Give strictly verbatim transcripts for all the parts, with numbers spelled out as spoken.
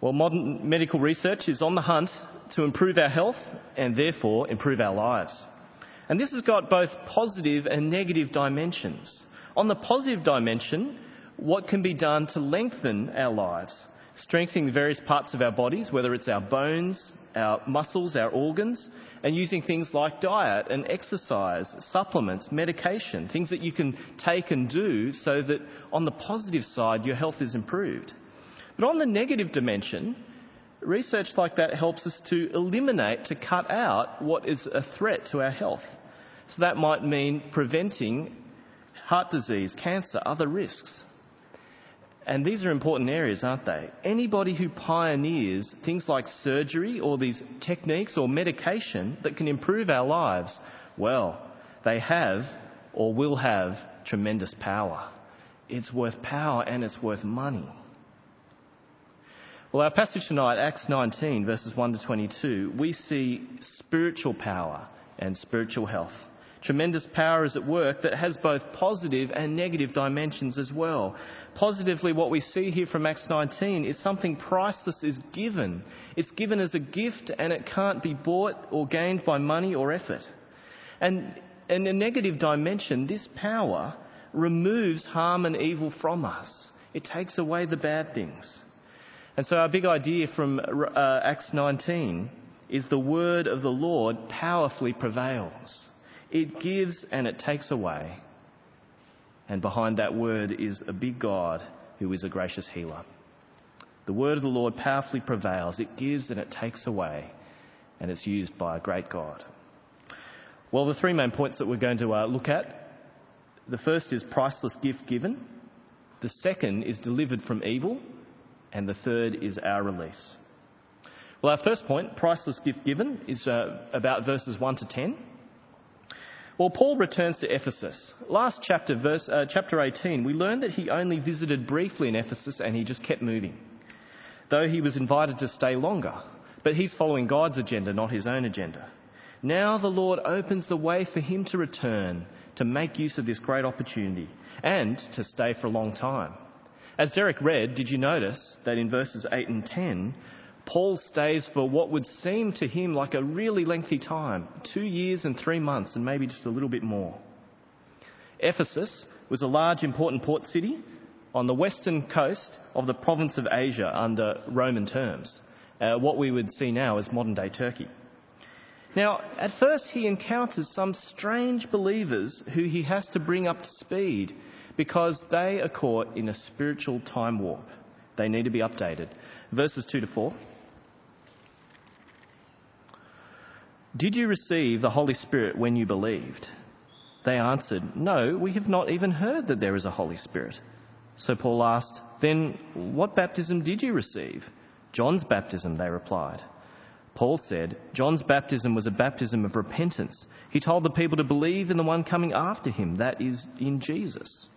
Well, modern medical research is on the hunt to improve our health and therefore improve our lives. And this has got both positive and negative dimensions. On the positive dimension, what can be done to lengthen our lives, strengthening the various parts of our bodies, whether it's our bones, our muscles, our organs, and using things like diet and exercise, supplements, medication, things that you can take and do so that on the positive side your health is improved. But on the negative dimension, research like that helps us to eliminate, to cut out what is a threat to our health. So that might mean preventing heart disease, cancer, other risks. And these are important areas, aren't they? Anybody who pioneers things like surgery or these techniques or medication that can improve our lives, well, they have or will have tremendous power. It's worth power and it's worth money. Well, our passage tonight, Acts nineteen, verses one to twenty-two, we see spiritual power and spiritual health. Tremendous power is at work that has both positive and negative dimensions as well. Positively, what we see here from Acts nineteen is something priceless is given. It's given as a gift and it can't be bought or gained by money or effort. And in a negative dimension, this power removes harm and evil from us. It takes away the bad things. And so our big idea from uh, Acts nineteen is the word of the Lord powerfully prevails. It gives and it takes away. And behind that word is a big God who is a gracious healer. The word of the Lord powerfully prevails. It gives and it takes away. And it's used by a great God. Well, the three main points that we're going to uh, look at. The first is priceless gift given. The second is delivered from evil. And the third is our release. Well, our first point, priceless gift given, is uh, about verses one to ten. Well, Paul returns to Ephesus. Last chapter, verse, uh, chapter eighteen, we learned that he only visited briefly in Ephesus and he just kept moving, though he was invited to stay longer. But he's following God's agenda, not his own agenda. Now the Lord opens the way for him to return, to make use of this great opportunity, and to stay for a long time. As Derek read, did you notice that in verses eight and ten, Paul stays for what would seem to him like a really lengthy time, two years and three months and maybe just a little bit more. Ephesus was a large, important port city on the western coast of the province of Asia under Roman terms, uh, what we would see now as modern-day Turkey. Now, at first he encounters some strange believers who he has to bring up to speed because they are caught in a spiritual time warp. They need to be updated. Verses two to four. Did you receive the Holy Spirit when you believed? They answered, no, we have not even heard that there is a Holy Spirit. So Paul asked, then what baptism did you receive? John's baptism, they replied. Paul said, John's baptism was a baptism of repentance. He told the people to believe in the one coming after him, that is, in Jesus.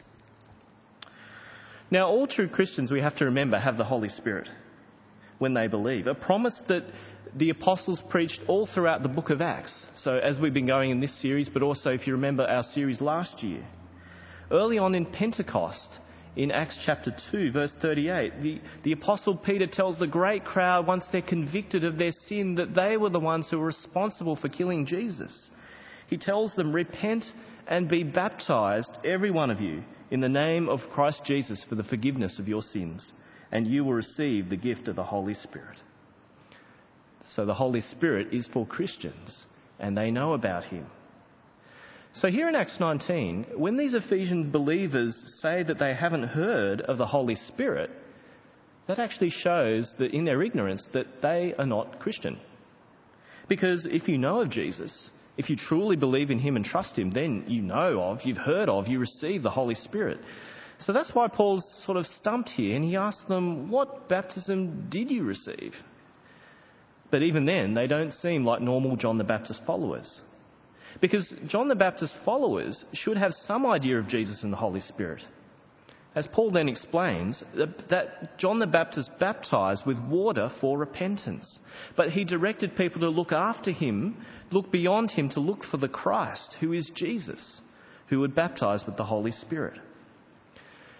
Now, all true Christians, we have to remember, have the Holy Spirit when they believe. A promise that the apostles preached all throughout the book of Acts. So as we've been going in this series, but also if you remember our series last year. Early on in Pentecost, in Acts chapter two, verse thirty-eight, the, the apostle Peter tells the great crowd, once they're convicted of their sin, that they were the ones who were responsible for killing Jesus. He tells them, repent and be baptized, every one of you, in the name of Christ Jesus for the forgiveness of your sins, and you will receive the gift of the Holy Spirit. So the Holy Spirit is for Christians, and they know about him. So here in Acts nineteen, when these Ephesian believers say that they haven't heard of the Holy Spirit, that actually shows that in their ignorance that they are not Christian. Because if you know of Jesus, if you truly believe in him and trust him, then you know of, you've heard of, you receive the Holy Spirit. So that's why Paul's sort of stumped here, and he asks them, what baptism did you receive? But even then, they don't seem like normal John the Baptist followers. Because John the Baptist followers should have some idea of Jesus and the Holy Spirit. As Paul then explains, that John the Baptist baptized with water for repentance. But he directed people to look after him, look beyond him, to look for the Christ, who is Jesus, who would baptize with the Holy Spirit.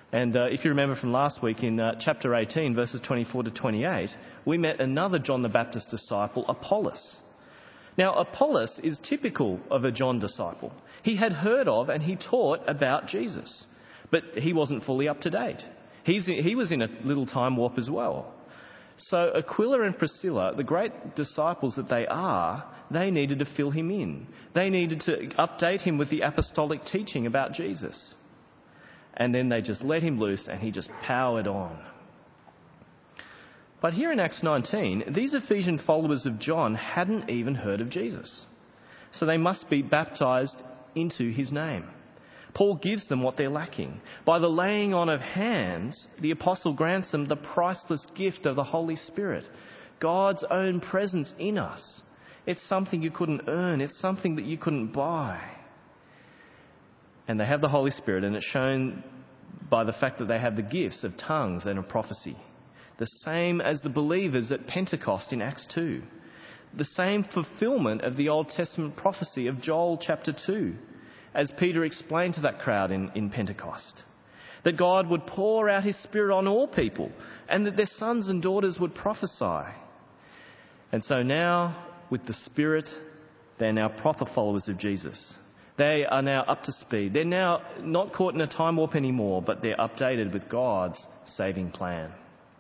And uh, if you remember from last week in uh, chapter eighteen, verses twenty-four to twenty-eight, we met another John the Baptist disciple, Apollos. Now, Apollos is typical of a John disciple. He had heard of and he taught about Jesus, but he wasn't fully up to date. He's, he was in a little time warp as well. So Aquila and Priscilla, the great disciples that they are, they needed to fill him in. They needed to update him with the apostolic teaching about Jesus. And then they just let him loose and he just powered on. But here in Acts nineteen, these Ephesian followers of John hadn't even heard of Jesus. So they must be baptised into his name. Paul gives them what they're lacking. By the laying on of hands, the apostle grants them the priceless gift of the Holy Spirit, God's own presence in us. It's something you couldn't earn. It's something that you couldn't buy. And they have the Holy Spirit, and it's shown by the fact that they have the gifts of tongues and of prophecy. The same as the believers at Pentecost in Acts two. The same fulfilment of the Old Testament prophecy of Joel chapter two, as Peter explained to that crowd in, in Pentecost. That God would pour out his Spirit on all people, and that their sons and daughters would prophesy. And so now, with the Spirit, they're now proper followers of Jesus. They are now up to speed. They're now not caught in a time warp anymore, but they're updated with God's saving plan.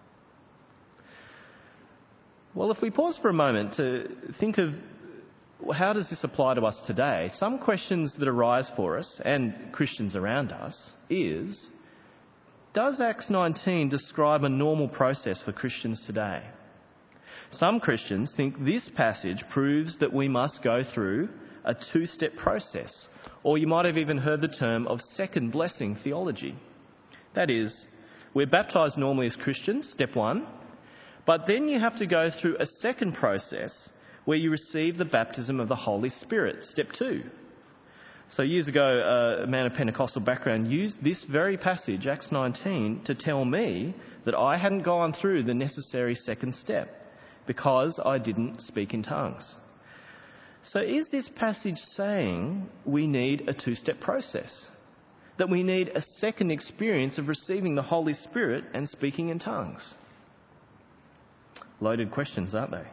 Well, if we pause for a moment to think of how does this apply to us today, some questions that arise for us and Christians around us is, does Acts nineteen describe a normal process for Christians today? Some Christians think this passage proves that we must go through a two-step process, or you might have even heard the term of second blessing theology. That is, we're baptised normally as Christians, step one, but then you have to go through a second process where you receive the baptism of the Holy Spirit, step two. So years ago, a man of Pentecostal background used this very passage, Acts nineteen, to tell me that I hadn't gone through the necessary second step because I didn't speak in tongues. So is this passage saying we need a two-step process? That we need a second experience of receiving the Holy Spirit and speaking in tongues? Loaded questions, aren't they?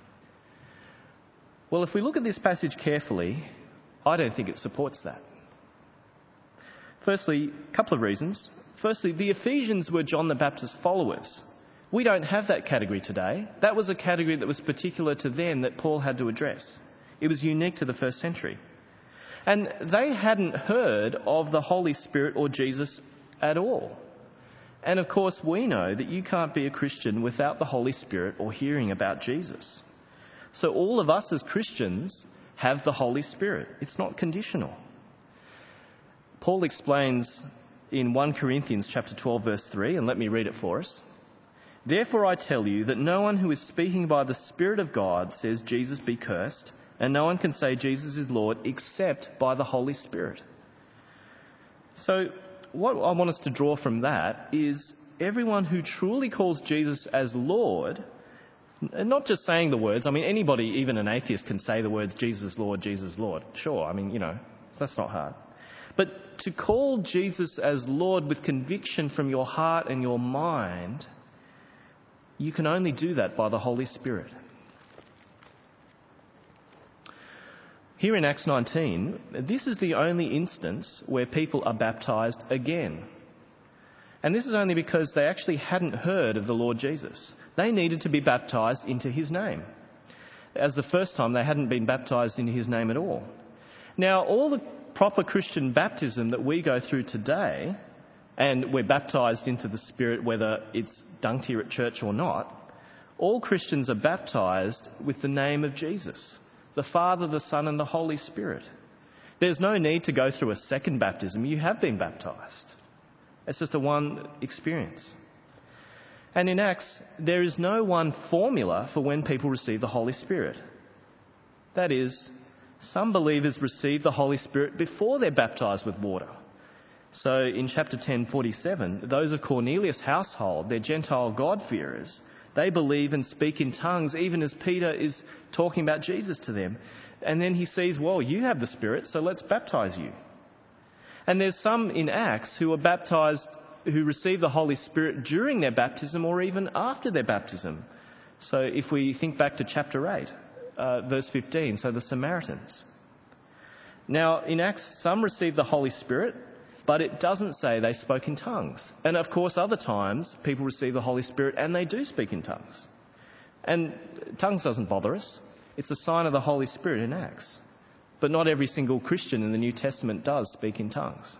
Well, if we look at this passage carefully, I don't think it supports that. Firstly, a couple of reasons. Firstly, the Ephesians were John the Baptist followers. We don't have that category today. That was a category that was particular to them that Paul had to address. It was unique to the first century. And they hadn't heard of the Holy Spirit or Jesus at all. And of course, we know that you can't be a Christian without the Holy Spirit or hearing about Jesus. So all of us as Christians have the Holy Spirit. It's not conditional. Paul explains in First Corinthians chapter twelve, verse three, and let me read it for us. Therefore I tell you that no one who is speaking by the Spirit of God says Jesus be cursed, and no one can say Jesus is Lord except by the Holy Spirit. So what I want us to draw from that is everyone who truly calls Jesus as Lord, and not just saying the words. I mean, anybody, even an atheist, can say the words Jesus Lord, Jesus Lord. Sure, I mean, you know, that's not hard. But to call Jesus as Lord with conviction from your heart and your mind, you can only do that by the Holy Spirit. Here in Acts nineteen, this is the only instance where people are baptised again. And this is only because they actually hadn't heard of the Lord Jesus. They needed to be baptised into his name. As the first time, they hadn't been baptised into his name at all. Now, all the proper Christian baptism that we go through today, and we're baptised into the Spirit whether it's dunked here at church or not, all Christians are baptised with the name of Jesus, the Father, the Son and the Holy Spirit. There's no need to go through a second baptism. You have been baptised. It's just a one experience. And in Acts, there is no one formula for when people receive the Holy Spirit. That is, some believers receive the Holy Spirit before they're baptised with water. So in chapter ten forty-seven, those of Cornelius' household, they're Gentile God-fearers, they believe and speak in tongues even as Peter is talking about Jesus to them. And then he sees, well, you have the Spirit, so let's baptise you. And there's some in Acts who are baptised who receive the Holy Spirit during their baptism or even after their baptism. So if we think back to chapter eight, uh, verse fifteen, so the Samaritans. Now, in Acts, some received the Holy Spirit, but it doesn't say they spoke in tongues. And of course, other times, people receive the Holy Spirit and they do speak in tongues. And tongues doesn't bother us. It's a sign of the Holy Spirit in Acts. But not every single Christian in the New Testament does speak in tongues.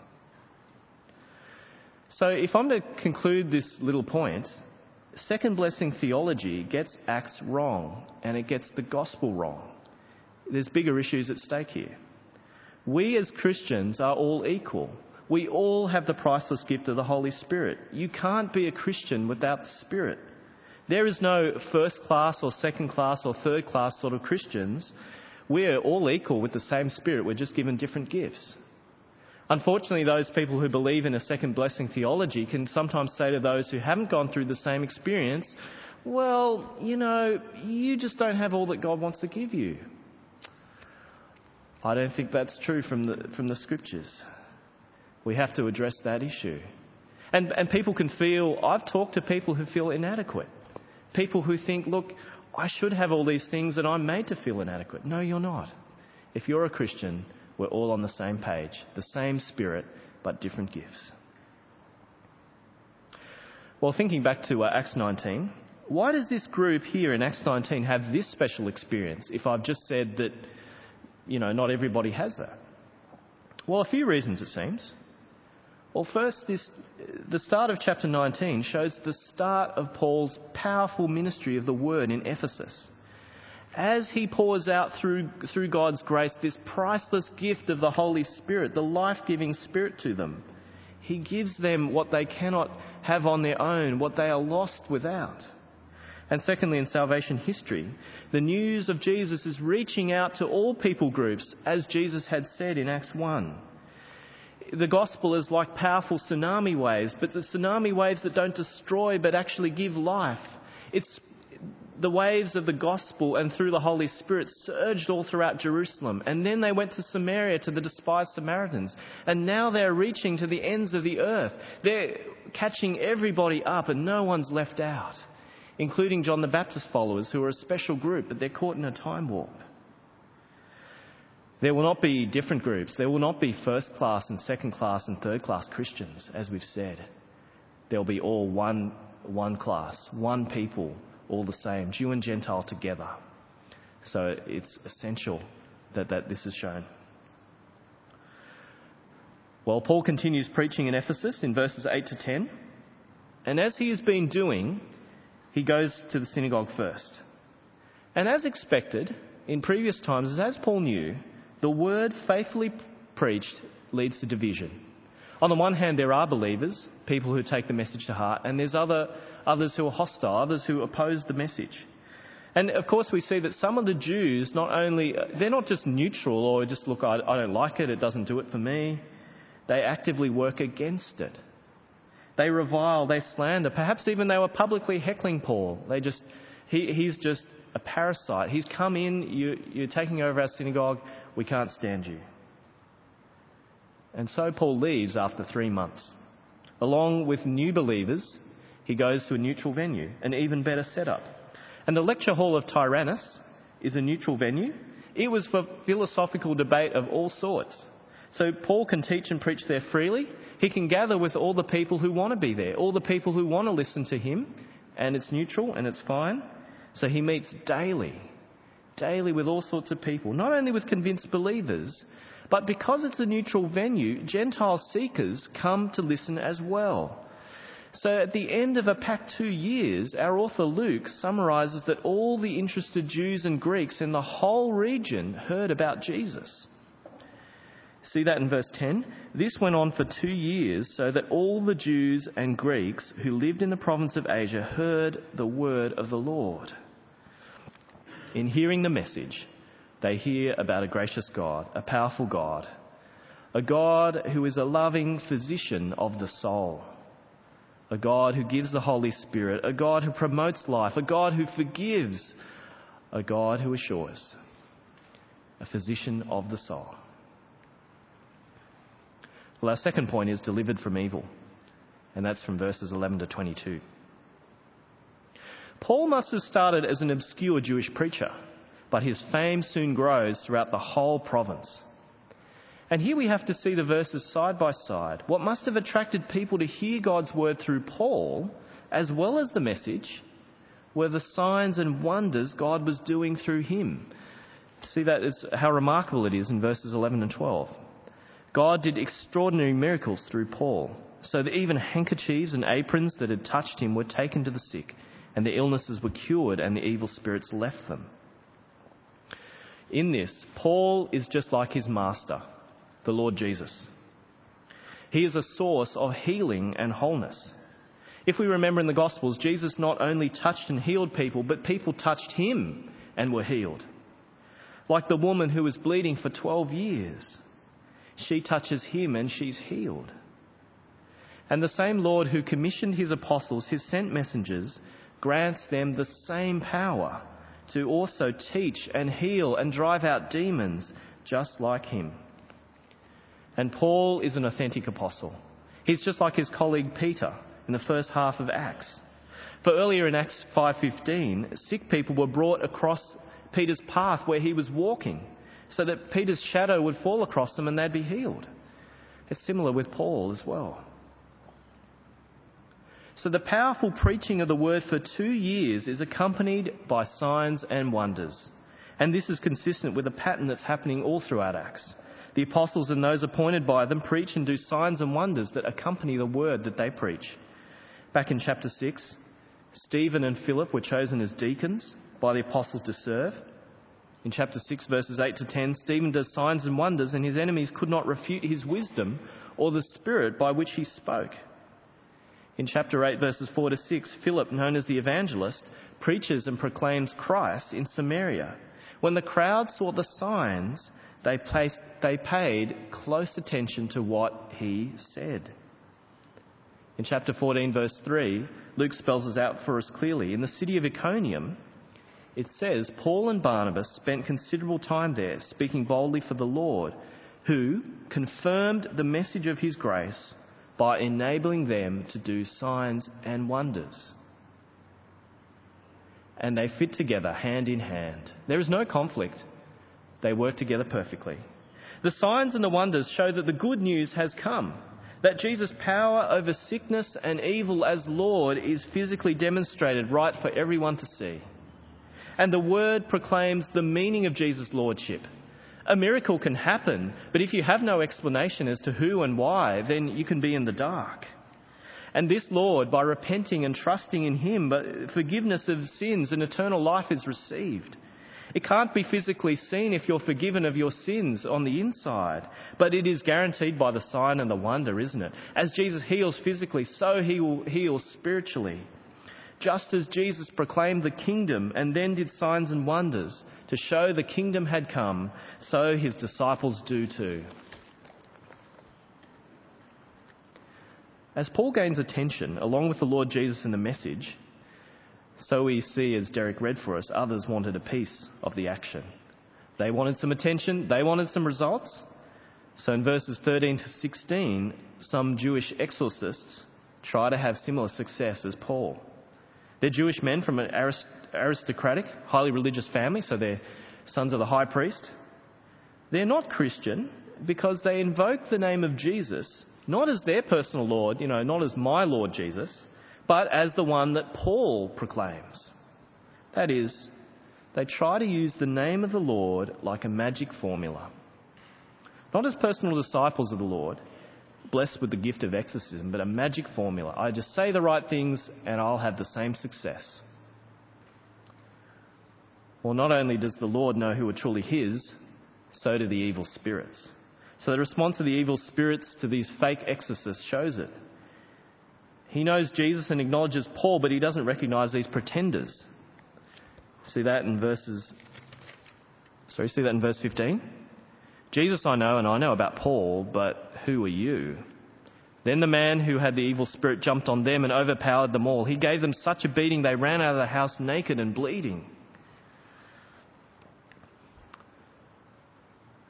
So if I'm to conclude this little point, second blessing theology gets Acts wrong and it gets the gospel wrong. There's bigger issues at stake here. We as Christians are all equal. We all have the priceless gift of the Holy Spirit. You can't be a Christian without the Spirit. There is no first class or second class or third class sort of Christians. We're all equal with the same Spirit. We're just given different gifts. Unfortunately, those people who believe in a second blessing theology can sometimes say to those who haven't gone through the same experience, well, you know, you just don't have all that God wants to give you. I don't think that's true from the from the Scriptures. We have to address that issue. And and people can feel, I've talked to people who feel inadequate. People who think, look, I should have all these things and I'm made to feel inadequate. No, you're not. If you're a Christian, we're all on the same page, the same Spirit, but different gifts. Well, thinking back to uh, Acts nineteen, why does this group here in Acts nineteen have this special experience if I've just said that, you know, not everybody has that? Well, a few reasons it seems. Well, first, this, the start of chapter nineteen shows the start of Paul's powerful ministry of the word in Ephesus. As he pours out through, through God's grace this priceless gift of the Holy Spirit, the life-giving Spirit to them, he gives them what they cannot have on their own, what they are lost without. And secondly, in salvation history, the news of Jesus is reaching out to all people groups, as Jesus had said in Acts one. The gospel is like powerful tsunami waves, but the tsunami waves that don't destroy but actually give life. It's the waves of the gospel and through the Holy Spirit surged all throughout Jerusalem. And then they went to Samaria, to the despised Samaritans. And now they're reaching to the ends of the earth. They're catching everybody up and no one's left out, including John the Baptist followers, who are a special group, but they're caught in a time warp. There will not be different groups. There will not be first class and second class and third class Christians, as we've said. There will be all one, one class, one people, all the same, Jew and Gentile together. So it's essential that, that this is shown. Well, Paul continues preaching in Ephesus in verses eight to ten. And as he has been doing, he goes to the synagogue first. And as expected, in previous times, as Paul knew, the word faithfully preached leads to division. On the one hand, there are believers, people who take the message to heart, and there's other others who are hostile, others who oppose the message. And of course, we see that some of the Jews, not only, they're not just neutral or just, look, I, I don't like it, it doesn't do it for me. They actively work against it. They revile, they slander. Perhaps even they were publicly heckling Paul. They just, he, he's just a parasite. He's come in, you, you're taking over our synagogue, we can't stand you. And so Paul leaves after three months. Along with new believers, he goes to a neutral venue, an even better setup. And the lecture hall of Tyrannus is a neutral venue. It was for philosophical debate of all sorts. So Paul can teach and preach there freely. He can gather with all the people who want to be there, all the people who want to listen to him, and it's neutral and it's fine. So he meets daily, daily with all sorts of people, not only with convinced believers, but because it's a neutral venue, Gentile seekers come to listen as well. So at the end of a packed two years, our author Luke summarises that all the interested Jews and Greeks in the whole region heard about Jesus. See that in verse ten? This went on for two years, so that all the Jews and Greeks who lived in the province of Asia heard the word of the Lord. In hearing the message, they hear about a gracious God, a powerful God, a God who is a loving physician of the soul, a God who gives the Holy Spirit, a God who promotes life, a God who forgives, a God who assures, a physician of the soul. Well, our second point is delivered from evil. And that's from verses eleven to twenty-two. Paul must have started as an obscure Jewish preacher, but his fame soon grows throughout the whole province. And here we have to see the verses side by side. What must have attracted people to hear God's word through Paul, as well as the message, were the signs and wonders God was doing through him. See that is how remarkable it is in verses eleven and twelve. God did extraordinary miracles through Paul, so that even handkerchiefs and aprons that had touched him were taken to the sick, and the illnesses were cured, and the evil spirits left them. In this, Paul is just like his master, the Lord Jesus. He is a source of healing and wholeness. If we remember in the Gospels, Jesus not only touched and healed people, but people touched him and were healed. Like the woman who was bleeding for twelve years. She touches him and she's healed. And the same Lord who commissioned his apostles, his sent messengers, grants them the same power to also teach and heal and drive out demons just like him. And Paul is an authentic apostle. He's just like his colleague Peter in the first half of Acts. For earlier in Acts five fifteen, sick people were brought across Peter's path where he was walking, so that Peter's shadow would fall across them and they'd be healed. It's similar with Paul as well. So the powerful preaching of the word for two years is accompanied by signs and wonders. And this is consistent with a pattern that's happening all throughout Acts. The apostles and those appointed by them preach and do signs and wonders that accompany the word that they preach. Back in chapter six, Stephen and Philip were chosen as deacons by the apostles to serve. In chapter six, verses eight to ten, Stephen does signs and wonders, and his enemies could not refute his wisdom or the spirit by which he spoke. In chapter eight, verses four to six, Philip, known as the evangelist, preaches and proclaims Christ in Samaria. When the crowd saw the signs, they, placed, they paid close attention to what he said. In chapter fourteen, verse three, Luke spells this out for us clearly. In the city of Iconium, it says, Paul and Barnabas spent considerable time there, speaking boldly for the Lord, who confirmed the message of his grace by enabling them to do signs and wonders. And they fit together hand in hand. There is no conflict. They work together perfectly. The signs and the wonders show that the good news has come, that Jesus' power over sickness and evil as Lord is physically demonstrated right for everyone to see. And the word proclaims the meaning of Jesus' lordship. A miracle can happen, but if you have no explanation as to who and why, then you can be in the dark. And this Lord, by repenting and trusting in him, but forgiveness of sins and eternal life is received. It can't be physically seen if you're forgiven of your sins on the inside, but it is guaranteed by the sign and the wonder, isn't it? As Jesus heals physically, so he will heal spiritually. Just as Jesus proclaimed the kingdom and then did signs and wonders to show the kingdom had come, so his disciples do too. As Paul gains attention, along with the Lord Jesus in the message, so we see, as Derek read for us, others wanted a piece of the action. They wanted some attention, they wanted some results. So in verses thirteen to sixteen, some Jewish exorcists try to have similar success as Paul. They're Jewish men from an arist- aristocratic, highly religious family, so they're sons of the high priest. They're not Christian because they invoke the name of Jesus, not as their personal Lord, you know, not as my Lord Jesus, but as the one that Paul proclaims. That is, they try to use the name of the Lord like a magic formula. Not as personal disciples of the Lord, blessed with the gift of exorcism, but a magic formula. I just say the right things and I'll have the same success. Well, not only does the Lord know who are truly his, so do the evil spirits. So the response of the evil spirits to these fake exorcists shows it. He knows Jesus and acknowledges Paul, but he doesn't recognise these pretenders. See that in verses... Sorry, see that in verse fifteen? Jesus I know, and I know about Paul, but who are you? Then the man who had the evil spirit jumped on them and overpowered them all. He gave them such a beating they ran out of the house naked and bleeding.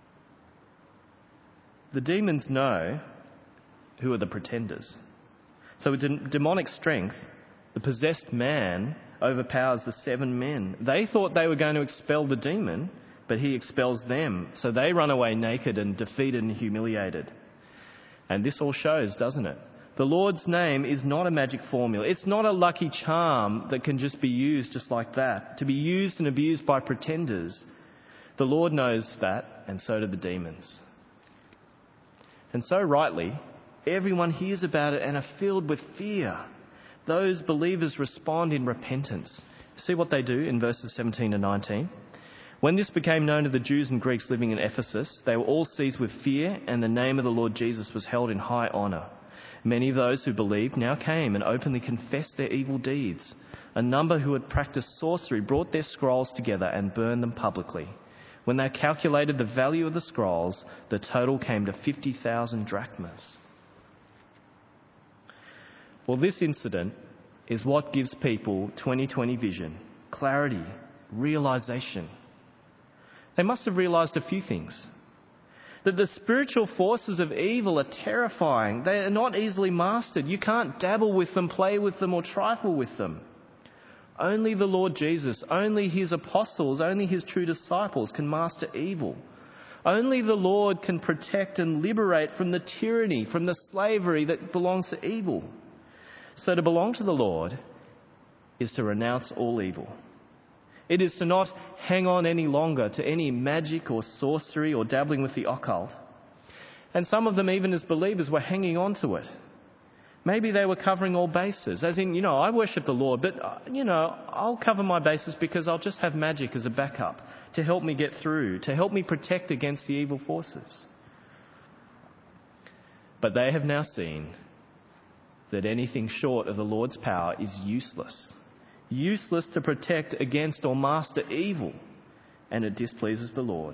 The demons know who are the pretenders. So with de- demonic strength, the possessed man overpowers the seven men. They thought they were going to expel the demon, but he expels them. So they run away naked and defeated and humiliated. And this all shows, doesn't it? The Lord's name is not a magic formula. It's not a lucky charm that can just be used just like that, to be used and abused by pretenders. The Lord knows that, and so do the demons. And so rightly, everyone hears about it and are filled with fear. Those believers respond in repentance. See what they do in verses seventeen and nineteen. When this became known to the Jews and Greeks living in Ephesus, they were all seized with fear, and the name of the Lord Jesus was held in high honour. Many of those who believed now came and openly confessed their evil deeds. A number who had practiced sorcery brought their scrolls together and burned them publicly. When they calculated the value of the scrolls, the total came to fifty thousand drachmas. Well, this incident is what gives people twenty twenty vision, clarity, realisation. They must have realised a few things. That the spiritual forces of evil are terrifying. They are not easily mastered. You can't dabble with them, play with them, or trifle with them. Only the Lord Jesus, only his apostles, only his true disciples can master evil. Only the Lord can protect and liberate from the tyranny, from the slavery that belongs to evil. So to belong to the Lord is to renounce all evil. It is to not hang on any longer to any magic or sorcery or dabbling with the occult. And some of them, even as believers, were hanging on to it. Maybe they were covering all bases, as in, you know, I worship the Lord, but, uh, you know, I'll cover my bases because I'll just have magic as a backup to help me get through, to help me protect against the evil forces. But they have now seen that anything short of the Lord's power is useless. Useless to protect against or master evil, and it displeases the Lord.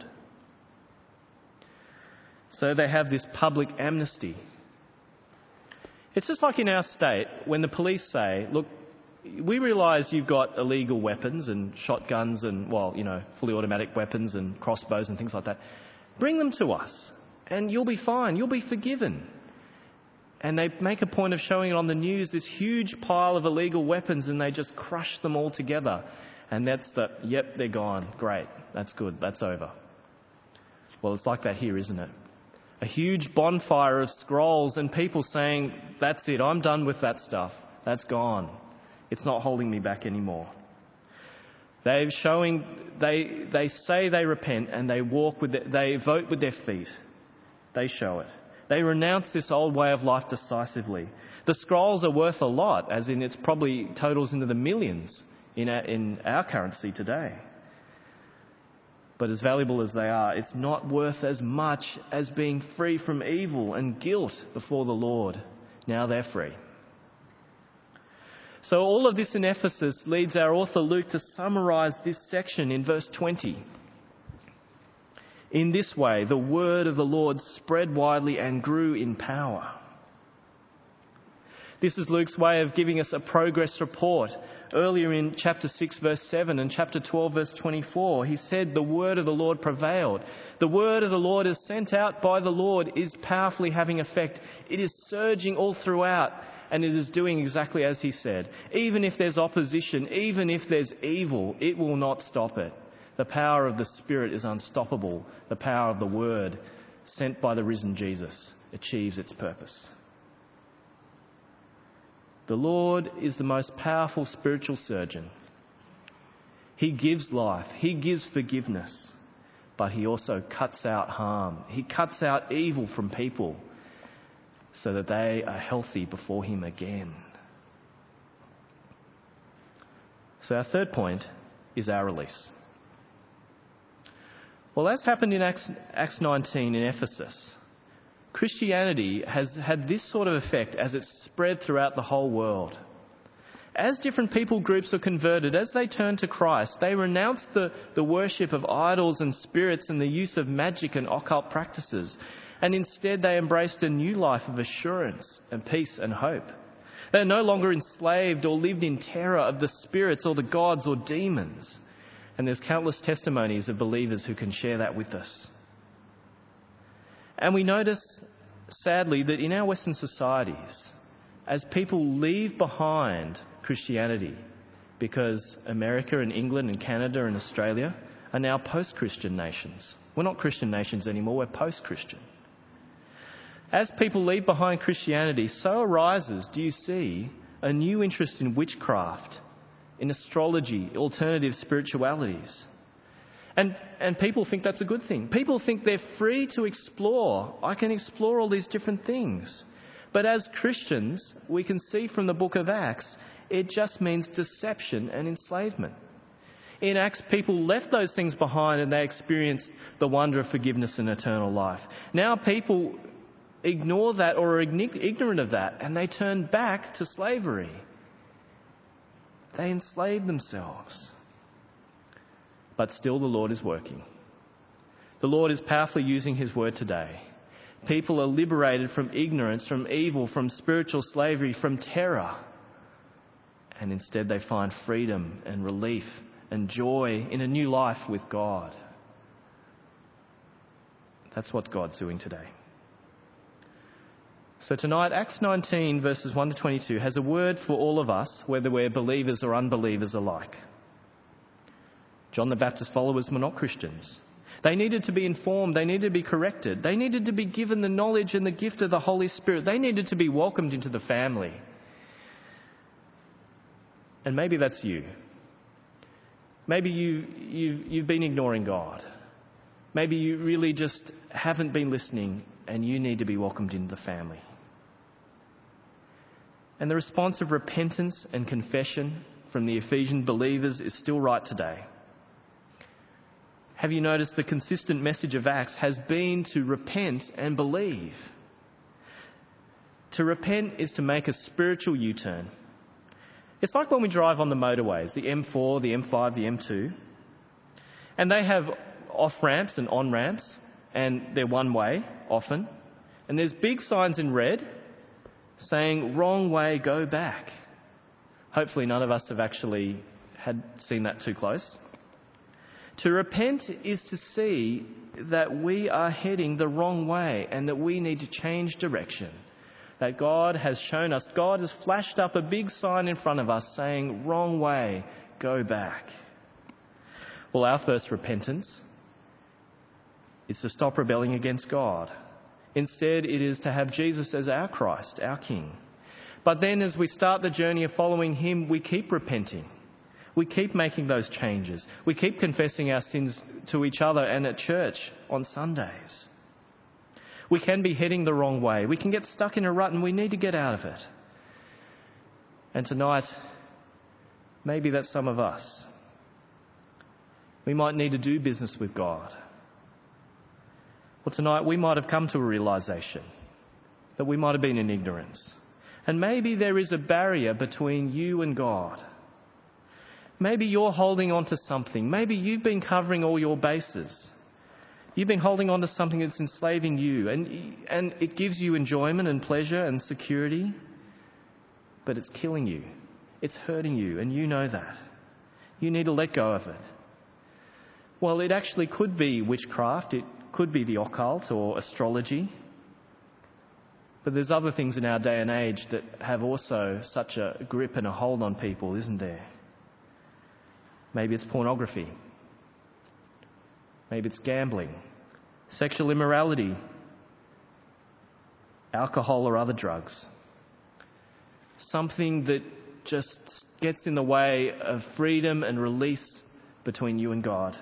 So they have this public amnesty. It's just like in our state when the police say, look, we realise you've got illegal weapons and shotguns and, well, you know, fully automatic weapons and crossbows and things like that. Bring them to us and you'll be fine. You'll be forgiven. And they make a point of showing it on the news, this huge pile of illegal weapons, and they just crush them all together. And that's the, yep, they're gone. Great. That's good. That's over. Well, it's like that here, isn't it? A huge bonfire of scrolls and people saying, that's it, I'm done with that stuff. That's gone. It's not holding me back anymore. They're showing, they they say they repent and they walk with, the, they vote with their feet. They show it. They renounce this old way of life decisively. The scrolls are worth a lot, as in it's probably totals into the millions in our, in our currency today. But as valuable as they are, it's not worth as much as being free from evil and guilt before the Lord. Now they're free. So all of this in Ephesus leads our author Luke to summarise this section in verse twenty. In this way, the word of the Lord spread widely and grew in power. This is Luke's way of giving us a progress report. Earlier in chapter six, verse seven, and chapter twelve, verse twenty-four, he said the word of the Lord prevailed. The word of the Lord is sent out by the Lord, is powerfully having effect. It is surging all throughout, and it is doing exactly as he said. Even if there's opposition, even if there's evil, it will not stop it. The power of the Spirit is unstoppable. The power of the Word, sent by the risen Jesus, achieves its purpose. The Lord is the most powerful spiritual surgeon. He gives life. He gives forgiveness. But he also cuts out harm. He cuts out evil from people so that they are healthy before him again. So our third point is our release. Well, as happened in Acts, Acts nineteen in Ephesus, Christianity has had this sort of effect as it's spread throughout the whole world. As different people groups are converted, as they turn to Christ, they renounce the, the worship of idols and spirits and the use of magic and occult practices, and instead they embraced a new life of assurance and peace and hope. They're no longer enslaved or lived in terror of the spirits or the gods or demons. And there's countless testimonies of believers who can share that with us. And we notice, sadly, that in our Western societies, as people leave behind Christianity, because America and England and Canada and Australia are now post-Christian nations. We're not Christian nations anymore, we're post-Christian. As people leave behind Christianity, so arises, do you see, a new interest in witchcraft, in astrology, alternative spiritualities. And, and people think that's a good thing. People think they're free to explore. I can explore all these different things. But as Christians, we can see from the book of Acts, it just means deception and enslavement. In Acts, people left those things behind and they experienced the wonder of forgiveness and eternal life. Now people ignore that or are ignorant of that, and they turn back to slavery. They enslave themselves. But still the Lord is working. The Lord is powerfully using his word today. People are liberated from ignorance, from evil, from spiritual slavery, from terror. And instead they find freedom and relief and joy in a new life with God. That's what God's doing today. So tonight, Acts nineteen, verses one to twenty-two, has a word for all of us, whether we're believers or unbelievers alike. John the Baptist's followers were not Christians. They needed to be informed. They needed to be corrected. They needed to be given the knowledge and the gift of the Holy Spirit. They needed to be welcomed into the family. And maybe that's you. Maybe you, you've, you've been ignoring God. Maybe you really just haven't been listening and you need to be welcomed into the family. And the response of repentance and confession from the Ephesian believers is still right today. Have you noticed the consistent message of Acts has been to repent and believe? To repent is to make a spiritual U-turn. It's like when we drive on the motorways, the M four, the M five, the M two, and they have off-ramps and on-ramps, and they're one way often, and there's big signs in red saying, wrong way, go back. Hopefully none of us have actually had seen that too close. To repent is to see that we are heading the wrong way and that we need to change direction. That God has shown us, God has flashed up a big sign in front of us saying, wrong way, go back. Well, our first repentance is to stop rebelling against God. Instead, it is to have Jesus as our Christ, our King. But then as we start the journey of following him, we keep repenting. We keep making those changes. We keep confessing our sins to each other and at church on Sundays. We can be heading the wrong way. We can get stuck in a rut and we need to get out of it. And tonight, maybe that's some of us. We might need to do business with God. Well, tonight we might have come to a realisation that we might have been in ignorance. And maybe there is a barrier between you and God. Maybe you're holding on to something. Maybe you've been covering all your bases. You've been holding on to something that's enslaving you, and, and it gives you enjoyment and pleasure and security, but it's killing you. It's hurting you, and you know that. You need to let go of it. Well, it actually could be witchcraft. It could be the occult or astrology. But there's other things in our day and age that have also such a grip and a hold on people, isn't there? Maybe it's pornography. Maybe it's gambling, sexual immorality, alcohol or other drugs. Something that just gets in the way of freedom and release between you and God.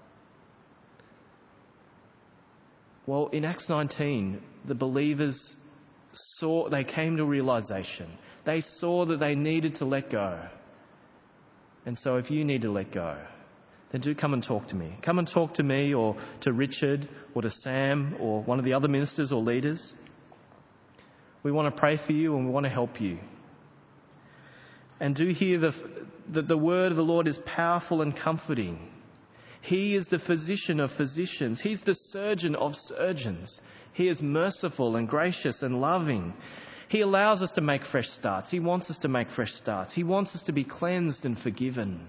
Well, in Acts nineteen, the believers saw, they came to realisation. They saw that they needed to let go. And so if you need to let go, then do come and talk to me. Come and talk to me or to Richard or to Sam or one of the other ministers or leaders. We want to pray for you and we want to help you. And do hear the, that the word of the Lord is powerful and comforting. He is the physician of physicians. He's the surgeon of surgeons. He is merciful and gracious and loving. He allows us to make fresh starts. He wants us to make fresh starts. He wants us to be cleansed and forgiven.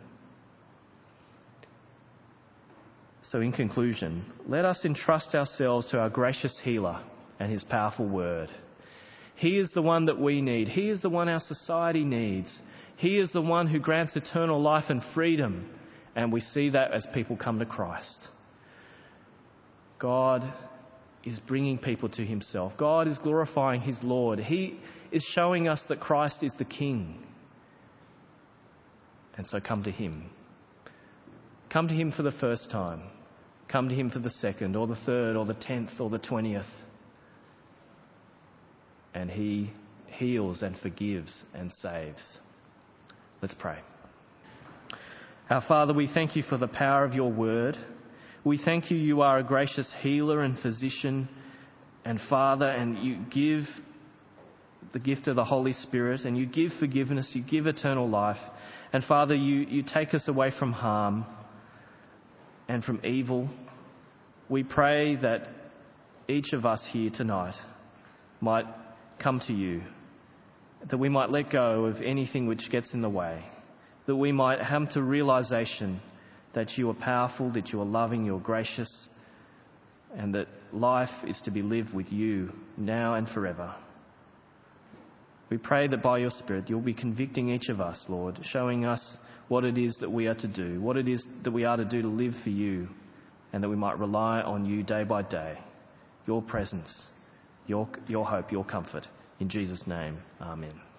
So in conclusion, let us entrust ourselves to our gracious healer and his powerful word. He is the one that we need. He is the one our society needs. He is the one who grants eternal life and freedom. And we see that as people come to Christ. God is bringing people to himself. God is glorifying his Lord. He is showing us that Christ is the King. And so come to him. Come to him for the first time. Come to him for the second or the third or the tenth or the twentieth. And he heals and forgives and saves. Let's pray. Our Father, we thank you for the power of your word. We thank you, you are a gracious healer and physician and Father, and you give the gift of the Holy Spirit, and you give forgiveness, you give eternal life. And Father, you, you take us away from harm and from evil. We pray that each of us here tonight might come to you, that we might let go of anything which gets in the way, that we might come to realization that you are powerful, that you are loving, you are gracious, and that life is to be lived with you now and forever. We pray that by your Spirit you'll be convicting each of us, Lord, showing us what it is that we are to do, what it is that we are to do to live for you, and that we might rely on you day by day, your presence, your, your hope, your comfort. In Jesus' name, amen.